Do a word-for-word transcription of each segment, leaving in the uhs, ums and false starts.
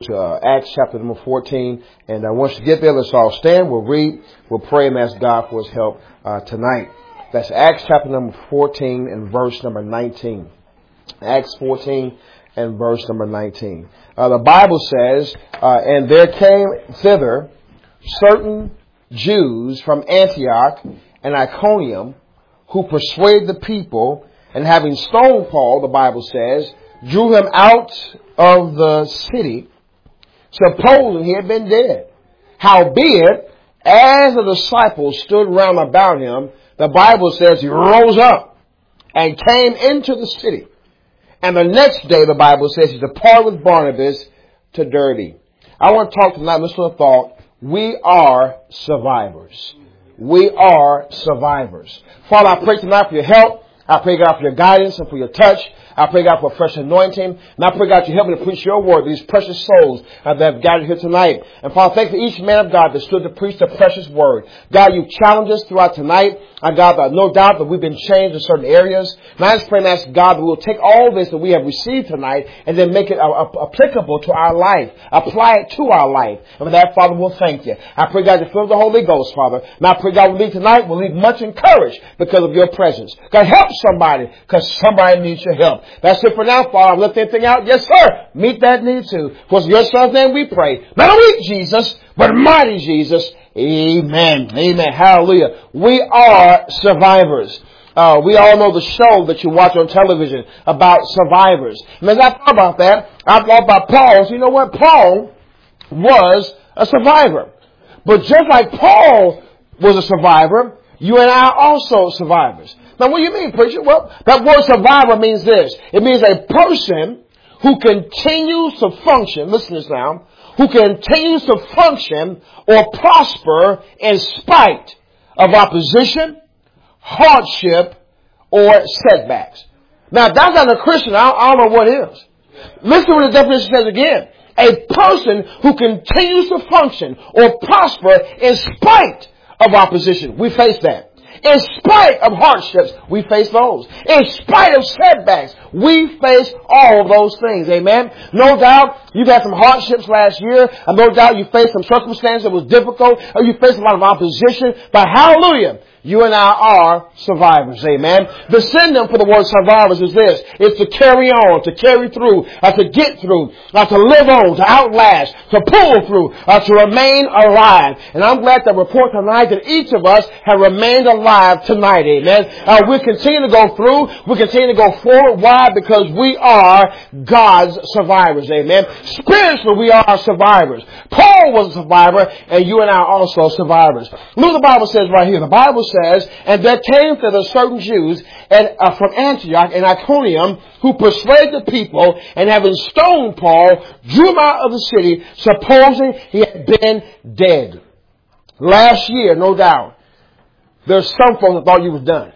to uh, Acts chapter number fourteen. And uh, once you get there, let's all stand. We'll read, we'll pray, and ask God for His help uh, tonight. That's Acts chapter number fourteen and verse number nineteen. Acts fourteen and verse number nineteen. Uh, the Bible says, uh, and there came thither certain Jews from Antioch and Iconium who persuaded the people, and having stoned Paul, the Bible says, drew him out of the city, supposing he had been dead. Howbeit, as the disciples stood round about him, the Bible says he rose up and came into the city. And the next day, the Bible says he departed with Barnabas to Derbe. I want to talk tonight, Mister Thought. We are survivors. We are survivors. Father, I pray tonight for your help. I pray, God, for your guidance and for your touch. I pray, God, for a fresh anointing. And I pray, God, you help me to preach your word to these precious souls uh, that have gathered here tonight. And Father, thank you for each man of God that stood to preach the precious word. God, you challenged us throughout tonight. Uh, God, uh, no doubt that we've been changed in certain areas. And I just pray and ask God that we'll take all this that we have received tonight and then make it uh, uh, applicable to our life. Apply it to our life. And for that, Father, we'll thank you. I pray, God, to fill the Holy Ghost, Father. And I pray, God, we'll leave tonight. We'll leave much encouraged because of your presence. God, help somebody because somebody needs your help. That's it for now, Father. I've left anything out. Yes, sir. Meet that need too. For in your son's name we pray. Not a weak Jesus, but mighty Jesus. Amen. Amen. Hallelujah. We are survivors. Uh, we all know the show that you watch on television about survivors. And as I thought about that, I thought about Paul. So you know what? Paul was a survivor. But just like Paul was a survivor, you and I are also survivors. Now, what do you mean, preacher? Well, that word survivor means this. It means a person who continues to function, listen to this now, who continues to function or prosper in spite of opposition, hardship, or setbacks. Now, if that's not a Christian, I don't, I don't know what is. Listen to what the definition says again. A person who continues to function or prosper in spite of opposition. We face that. In spite of hardships, we face those. In spite of setbacks, we face all of those things. Amen. No doubt you've had some hardships last year. And no doubt you faced some circumstances that was difficult. Or you faced a lot of opposition. But hallelujah, you and I are survivors. Amen. The synonym for the word survivors is this. It's to carry on, to carry through, uh, to get through, uh, to live on, to outlast, to pull through, uh, to remain alive. And I'm glad to report tonight that each of us have remained alive tonight. Amen. Uh, we continue to go through. We continue to go forward. Why? Because we are God's survivors. Amen. Spiritually, we are survivors. Paul was a survivor, and you and I are also survivors. Look what the Bible says right here. The Bible says, and there came to the certain Jews and, uh, from Antioch and Iconium who persuaded the people, and having stoned Paul, drew him out of the city, supposing he had been dead. Last year, no doubt, there's some folks that thought you was done.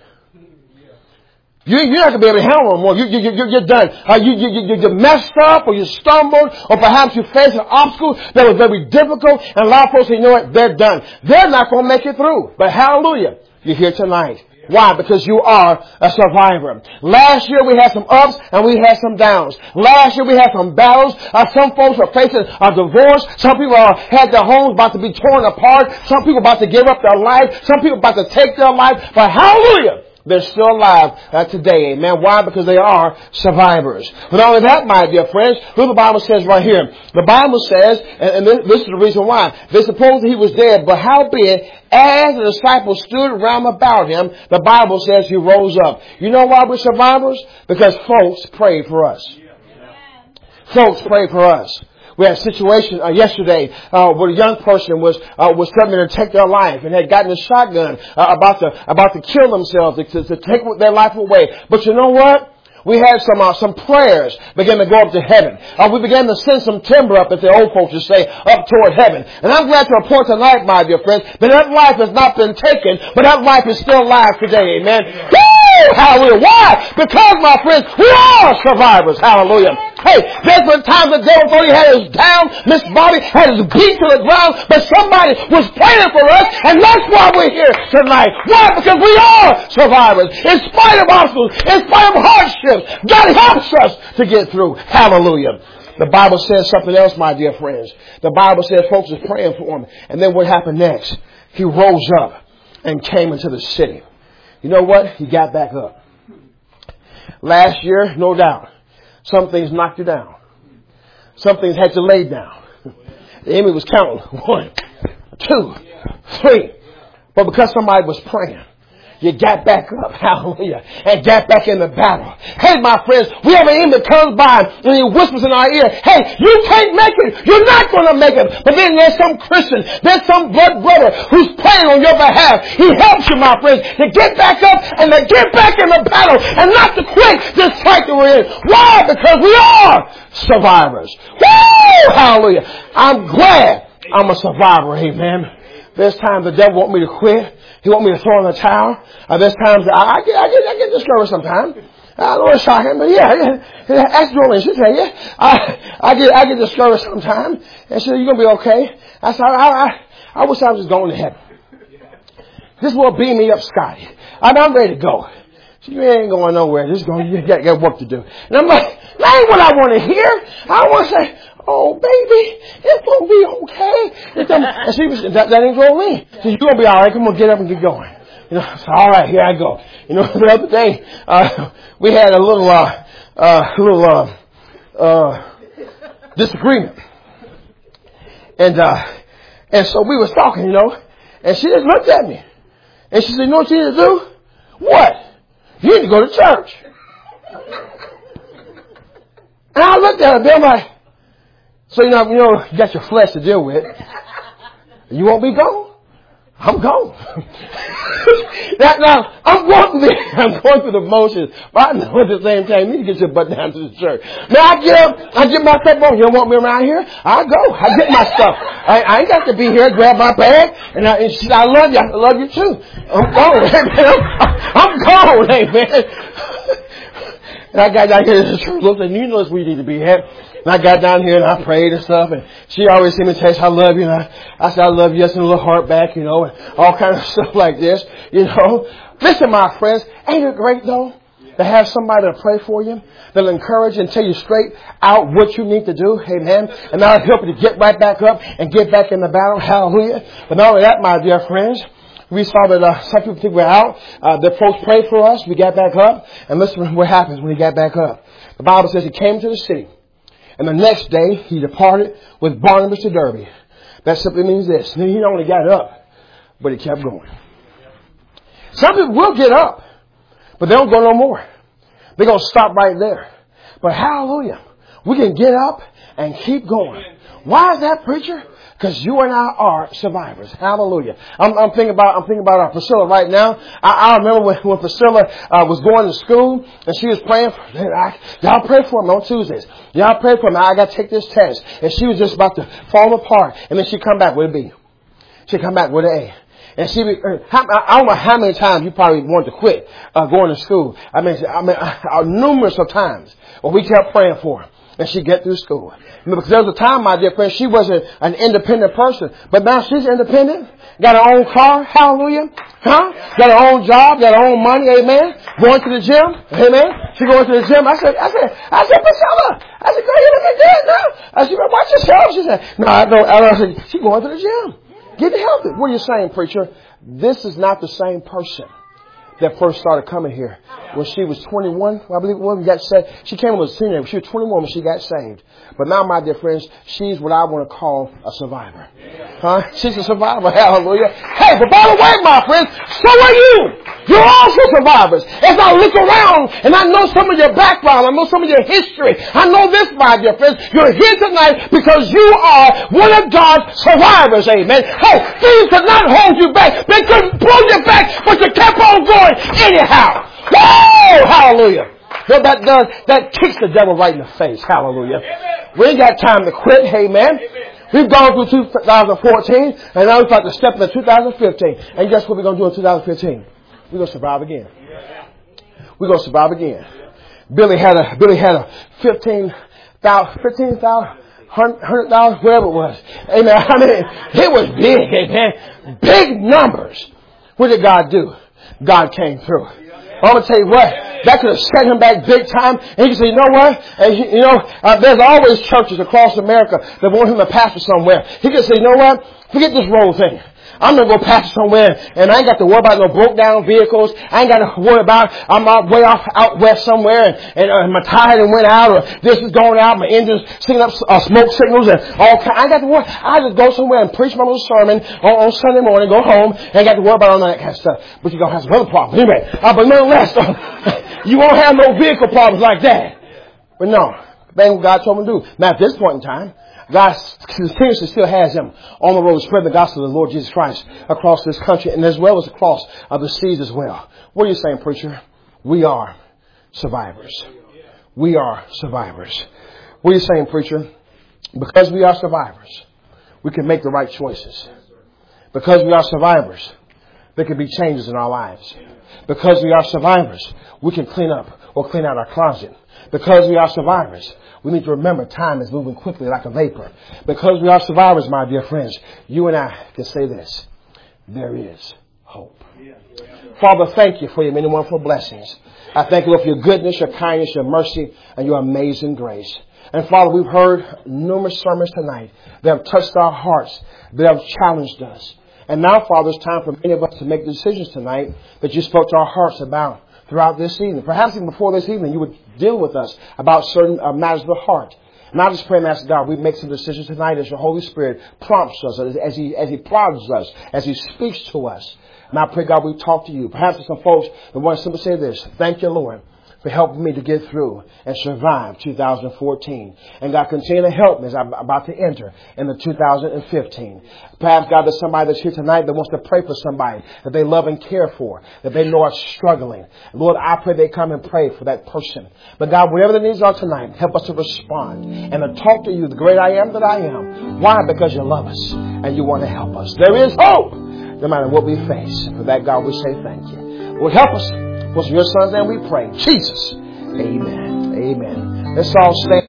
You, you're not going to be able to handle no more. You, you, you, you're done. Uh, you, you, you, you messed up, or you stumbled, or perhaps you faced an obstacle that was very difficult, and a lot of folks say, you know what, they're done. They're not going to make it through. But hallelujah, you're here tonight. Why? Because you are a survivor. Last year we had some ups and we had some downs. Last year we had some battles. Uh, some folks are facing a divorce. Some people are, had their homes about to be torn apart. Some people about to give up their life. Some people about to take their life. But hallelujah, they're still alive uh, today. Amen. Why? Because they are survivors. But not only that, my dear friends, look what the Bible says right here. The Bible says, and, and this, this is the reason why, they supposed that he was dead, but howbeit, as the disciples stood round about him, the Bible says he rose up. You know why we're survivors? Because folks prayed for us. Folks prayed for us. We had a situation uh, yesterday uh, where a young person was uh, was threatening to take their life and had gotten a shotgun uh, about to about to kill themselves, to, to, to take their life away. But you know what? We had some uh, some prayers begin to go up to heaven. Uh, we began to send some timber up, as the old folks would say, up toward heaven. And I'm glad to report tonight, my dear friends, that that life has not been taken, but that life is still alive today. Amen. Woo! Hallelujah. Why? Because, my friends, we are survivors. Hallelujah. Hey, there's been times the devil thought he had us down, Miss Bobby had us beat to the ground, but somebody was praying for us, and that's why we're here tonight. Why? Because we are survivors. In spite of obstacles, in spite of hardships, God helps us to get through. Hallelujah. The Bible says something else, my dear friends. The Bible says folks was praying for him. And then what happened next? He rose up and came into the city. You know what? He got back up. Last year, no doubt, some things knocked you down. Some things had you laid down. The enemy was counting. One, two, three. But because somebody was praying, you got back up, hallelujah, and got back in the battle. Hey, my friends, we have an enemy that comes by and he whispers in our ear, hey, you can't make it. You're not going to make it. But then there's some Christian, there's some blood brother who's praying on your behalf. He helps you, my friends, to get back up and to get back in the battle and not to quit this fight that we're in. Why? Because we are survivors. Woo! Hallelujah. I'm glad I'm a survivor. Amen. There's times the devil want me to quit. He want me to throw in the towel. Uh, there's times that I, I, get, I, get, I get discouraged sometimes. I don't want to shock him, but yeah, yeah. Ask Julie, she'll tell you. I, I get I get discouraged sometimes. And she said, you're going to be okay. I said, I, I, I wish I was just going to heaven. This will beam me up, Scotty. I'm, I'm ready to go. She said, you ain't going nowhere. Just going, you got, got work to do. And I'm like, that ain't what I want to hear. I want to say, oh, baby, it's going to be okay. It's, um, and she was, that, that ain't going me. She said, you're going to be all right. Come on, get up and get going. You know, so, all right, here I go. You know, the other day, uh, we had a little, uh, uh, little, uh, uh, disagreement. And, uh, and so we was talking, you know, and she just looked at me. And she said, you know what you need to do? What? You need to go to church. And I looked at her, and I'm like, so, you know, you know, you got your flesh to deal with. You won't be gone? I'm gone. That, now, I'm going through the, I'm going through the motions, but I know at the same time, you need to get your butt down to the church. Now, I get up, I get my stuff on. You don't want me around here? I go. I get my stuff. I, I ain't got to be here, grab my bag, and I, and she, I love you. I love you too. I'm gone. I'm, I'm gone, hey, man. And I got down here to the church, looked and you know it's where you need to be at. And I got down here and I prayed and stuff, and she always sent me a text, I love you, and I, I said, I love you, yes, and a little heart back, you know, and all kind of stuff like this, you know. Listen, my friends, ain't it great, though, to have somebody to pray for you, that'll encourage and tell you straight out what you need to do, amen, and that'll help you to get right back up and get back in the battle, hallelujah. But not only that, my dear friends, we saw that uh, some people think we're out. Uh, the folks prayed for us. We got back up. And listen what happens when he got back up. The Bible says he came to the city. And the next day, he departed with Barnabas to Derbe. That simply means this. He not only got up, but he kept going. Some people will get up, but they don't go no more. They're going to stop right there. But hallelujah, we can get up and keep going. Why is that, preacher? Because you and I are survivors. Hallelujah. I'm, I'm thinking about I'm thinking about our Priscilla right now. I, I remember when, when Priscilla uh, was going to school and she was praying for I, y'all pray for me on Tuesdays. Y'all pray for me. I got to take this test. And she was just about to fall apart. And then she'd come back with a B. She'd come back with an A. And she, I don't know how many times you probably wanted to quit uh, going to school. I mean, I mean, uh, numerous of times. But we kept praying for her. And she get through school. Because there was a time, my dear friend, she wasn't an independent person. But now she's independent. Got her own car. Hallelujah. Huh? Got her own job. Got her own money. Amen. Going to the gym. Amen. She going to the gym. I said, I said, I said, Priscilla. I said, girl, you look at that now. I said, watch yourself. She said, no, I don't. I said, she's going to the gym. Get healthy. What are you saying, preacher? This is not the same person that first started coming here. When she was twenty-one, I believe it was, got saved. She came as a teenager. She was twenty-one when she got saved. But now, my dear friends, she's what I want to call a survivor. Huh? She's a survivor. Hallelujah. Hey, but by the way, my friends, so are you. You're also survivors. As I look around and I know some of your background, I know some of your history. I know this, my dear friends. You're here tonight because you are one of God's survivors. Amen. Hey, things could not hold you back. They couldn't pull you back, but you kept on going anyhow. Whoa! Hallelujah. What that does, that kicks the devil right in the face. Hallelujah. We ain't got time to quit. Amen. We've gone through two thousand fourteen, and now we're about to step into two thousand fifteen. And guess what we're going to do in two thousand fifteen? We're going to survive again. We're going to survive again. Billy had a, Billy had a fifteen thousand, fifteen thousand, one hundred thousand, whatever it was. Amen. I mean, it was big. Amen. Big numbers. What did God do? God came through. I'm going to tell you what, that could have set him back big time. And he could say, you know what? And he, you know, uh, there's always churches across America that want him to pastor somewhere. He could say, you know what? Forget this road thing. I'm going to go pastor somewhere, and I ain't got to worry about no broke down vehicles. I ain't got to worry about I'm out way off out west somewhere, and, and uh, my tire done went out, or this is going out, my engine's sticking up uh, smoke signals, and all kind. I ain't got to worry. I just go somewhere and preach my little sermon on, on Sunday morning, go home, and ain't got to worry about all that kind of stuff. But you're going to have some other problems. Anyway, uh, but nonetheless, uh, you won't have no vehicle problems like that. But no, that's what God told me to do. Now, at this point in time, God continuously still has him on the road spreading the gospel of the Lord Jesus Christ across this country and as well as across uh, the seas as well. What are you saying, preacher? We are survivors. We are survivors. What are you saying, preacher? Because we are survivors, we can make the right choices. Because we are survivors, there can be changes in our lives. Because we are survivors, we can clean up or clean out our closet. Because we are survivors, we need to remember time is moving quickly like a vapor. Because we are survivors, my dear friends, you and I can say this. There is hope. Father, thank you for your many wonderful blessings. I thank you, Lord, for your goodness, your kindness, your mercy, and your amazing grace. And Father, we've heard numerous sermons tonight that have touched our hearts, that have challenged us. And now, Father, it's time for many of us to make decisions tonight that you spoke to our hearts about throughout this evening. Perhaps even before this evening, you would deal with us about certain uh, matters of the heart. And I just pray and ask God, we make some decisions tonight as your Holy Spirit prompts us, as, as He as He prods us, as He speaks to us. And I pray, God, we talk to you. Perhaps there's some folks that want to simply say this. Thank you, Lord, for helping me to get through and survive two thousand fourteen. And God, continue to help me as I'm about to enter into two thousand fifteen. Perhaps, God, there's somebody that's here tonight that wants to pray for somebody that they love and care for, that they know are struggling. Lord, I pray they come and pray for that person. But God, whatever the needs are tonight, help us to respond and to talk to you, the great I am that I am. Why? Because you love us and you want to help us. There is hope no matter what we face. For that, God, we say thank you. Lord, help us. Was your son's name we pray. Jesus. Amen. Amen. Let's all stand.